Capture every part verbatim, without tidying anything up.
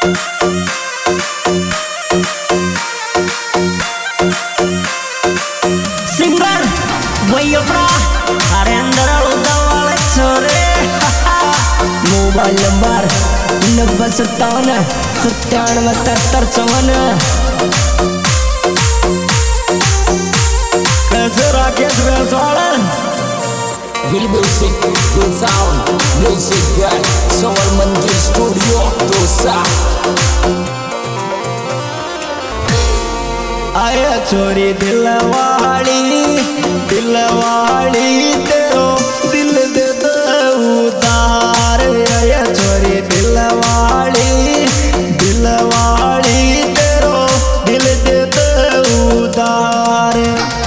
Singer वही अपना हरेंद्र उदावाल छोरे। मोबाइल नंबर नब्बे सत्तावन सत्तानवे तिहत्तर चौवन। कैसे Rakesh बेसवाल Will music, full sound, music brand, Soul Mandir Studio, Dosa. आया चोरी दिलवाली दिलवाली तेरो दिल दे दो उतार। आया चोरी दिलवाली दिलवाली तेरो दिल दे दो उतार।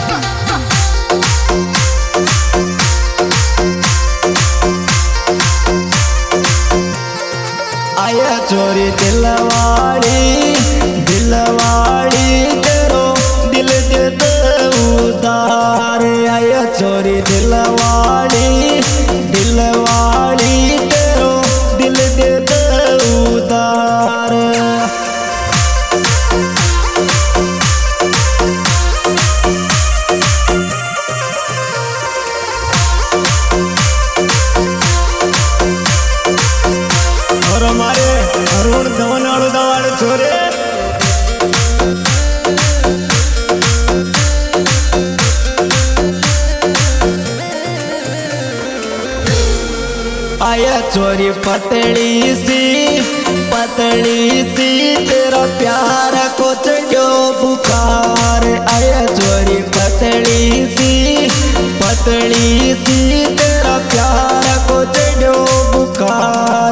आया चोरी दिलवाली दिलवाली तेरो दिल दे दो उतार। आया चोरी दिलवाली दिलवाली तेरो दिल दे दो उतार। और हमारे अरुण धवन दवाड़ छोरे। आया चोरी पतली सी पतली सी तेरा प्यार को चढ़ो बुखार। आया चोरी पतली सी पतली सी तेरा प्यार को चढ़ो बुखार।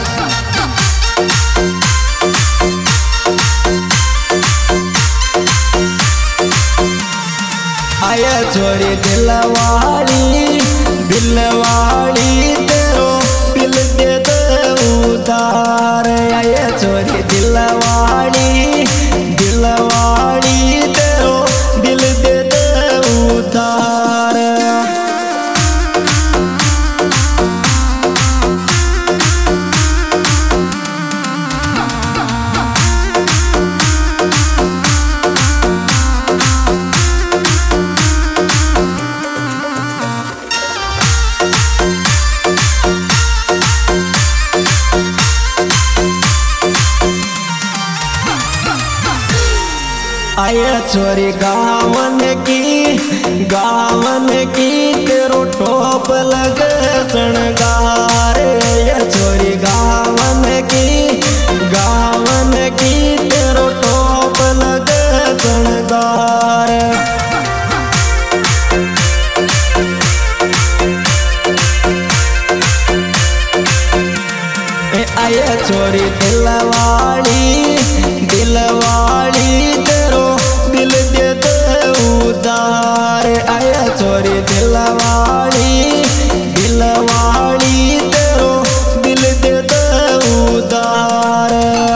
आया चोरी दिलवाली दिलवाली तेरो दिल दे दो उतार। आया चोरी दिलवाली दिलवाली तेरो दिल दे दो उतार। आया चोरी गावन की गावन की तेरो टोप लगे शृंगार। आया चोरी गावन की गावन की तेरो टोप लगे शृंगार। आया चोरी दिलवाली दिलवाली तेरो दिल दे दो उतार। आया चोरी दिलवाली दिलवाली तेरो दिल दे दो उतार।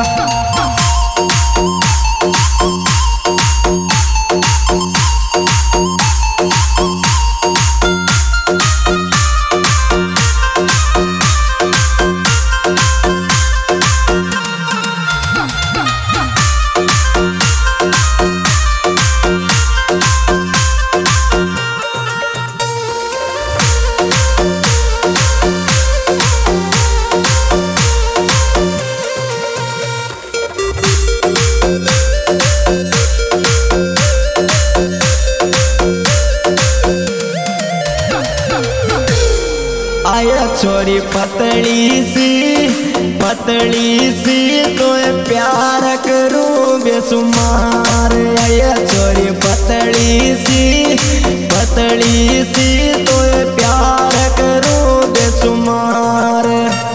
आया चोरी पतली सी पतली सी तो प्यार करूं बेसुमार। आया चोरी पतली सी पतली सी तो प्यार करूं बेसुमार।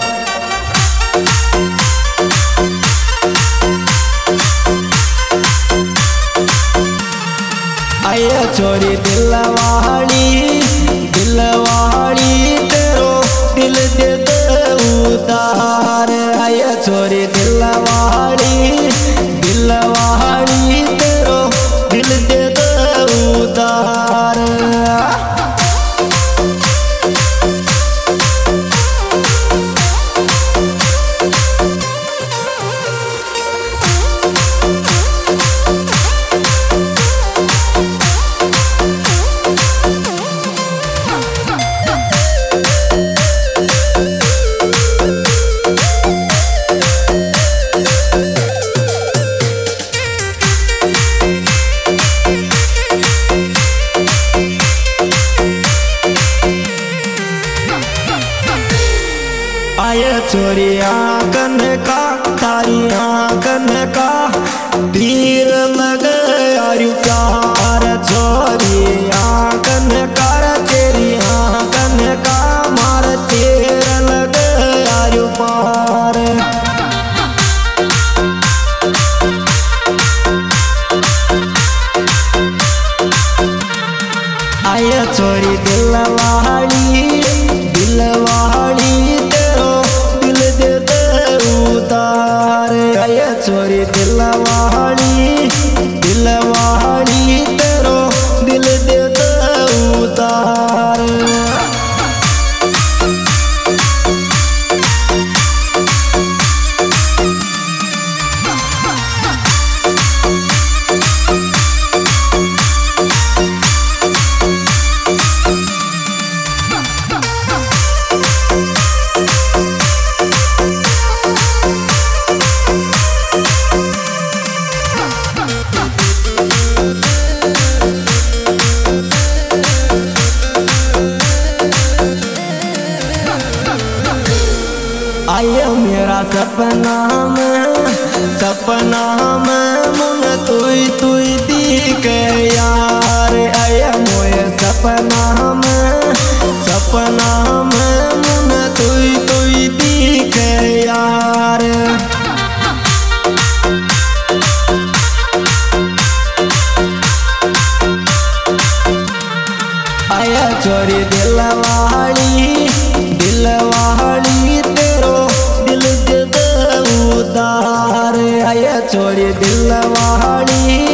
आया चोरी दिलवाली दिलवाली तेरो दिल दे दो उतार। आया चोरी दिलवाली दिलवाली तेरो दिल दे दो उतार। तीर लग यारू प्यार छोरी आंगन कर तेरी आंगन का मार तीर लग यारू पार आया छोरी दिलवाड़ी दिलवाड़ी तेरो दिल दे दे उतार आया छोरी दिलवाड़ी दिलवाड़ी तेरो दिल दे दे उतार आया मेरा सपना में सपना में मुन तुई तुई दिख यार आया मोए सपना में सपना में मुन तुई तुई दिख यार आया छोरी दिलवाड़ी दिलवाड़ी तेरो दिल दे दे उतार आया छोरी दिलवाड़ी